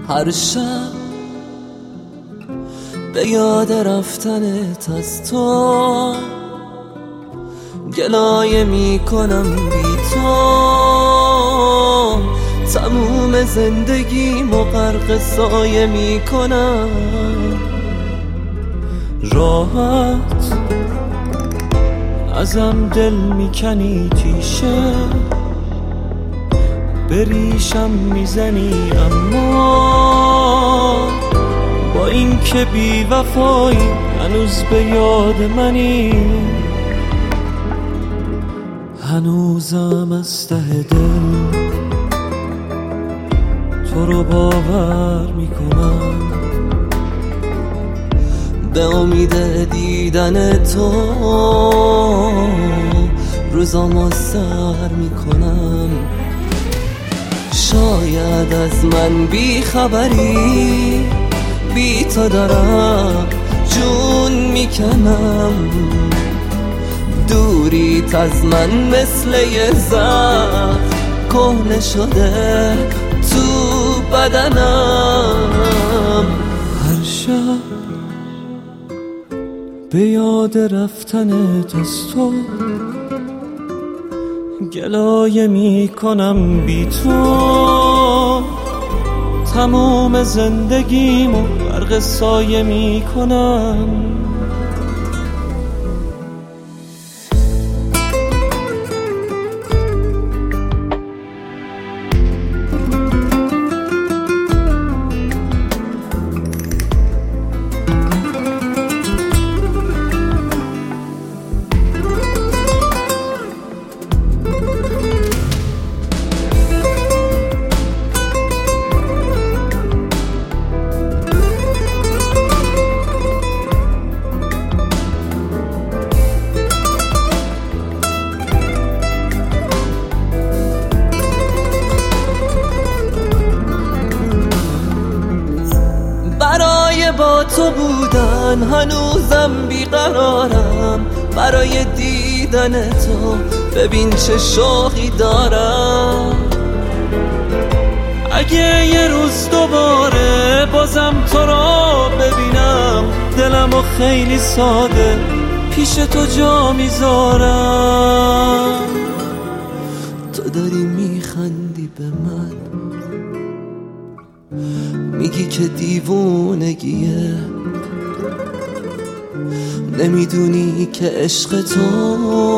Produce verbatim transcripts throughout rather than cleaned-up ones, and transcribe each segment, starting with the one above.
هر شب به یاد رفتنت از تو گلایه میکنم بی تو، تموم زندگیمو غرق سایه میکنم. راحت ازم دل میکنی تیشه، بریشم میزنی اما با این که بی وفایی هنوز به یاد منی. هنوزم از ته دل تو رو باور میکنم، به امید دیدن تو روزامو سر میکنم. شاید از من بی خبری، بی تو دارم جون میکنم. دوریت از من مثل یه زخم کهنه شده تو بدنم. هر شب به یاد رفتنت از تو گلایه میکنم بی تو، تموم زندگیمو غرق سایه میکنم. برای با تو بودن هنوزم بیقرارم، برای دیدن تو ببین چه شوقی دارم. اگه یه روز دوباره بازم تو رو ببینم، دلمو خیلی ساده پیش تو جا میذارم. تو داری میخندی به من، میگی که دیوونگیه، نمیدونی که عشق تو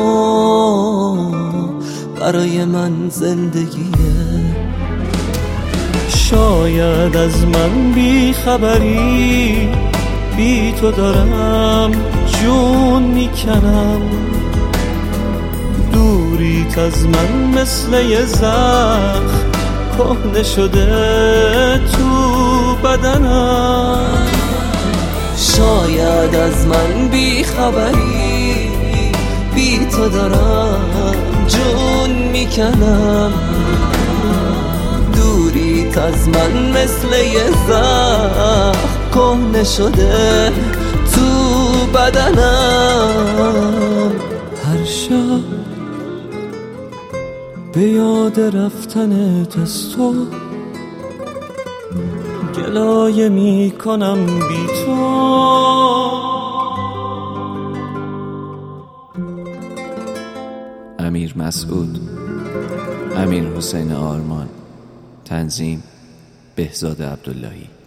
برای من زندگیه. شاید از من بی خبری، بی تو دارم جون میکنم. دوریت از من مثل یه زخم کهنه شده تو بدنم. شاید از من بی خبری، بی تو دارم جون میکنم. دوریت از من مثل یه زخم کهنه شده تو بدنم. هر شب به یاد رفتنت از تو گلایه میکنم بی تو. امیر مسعود، امیر حسین آرمان، تنظیم بهزاد عبداللهی.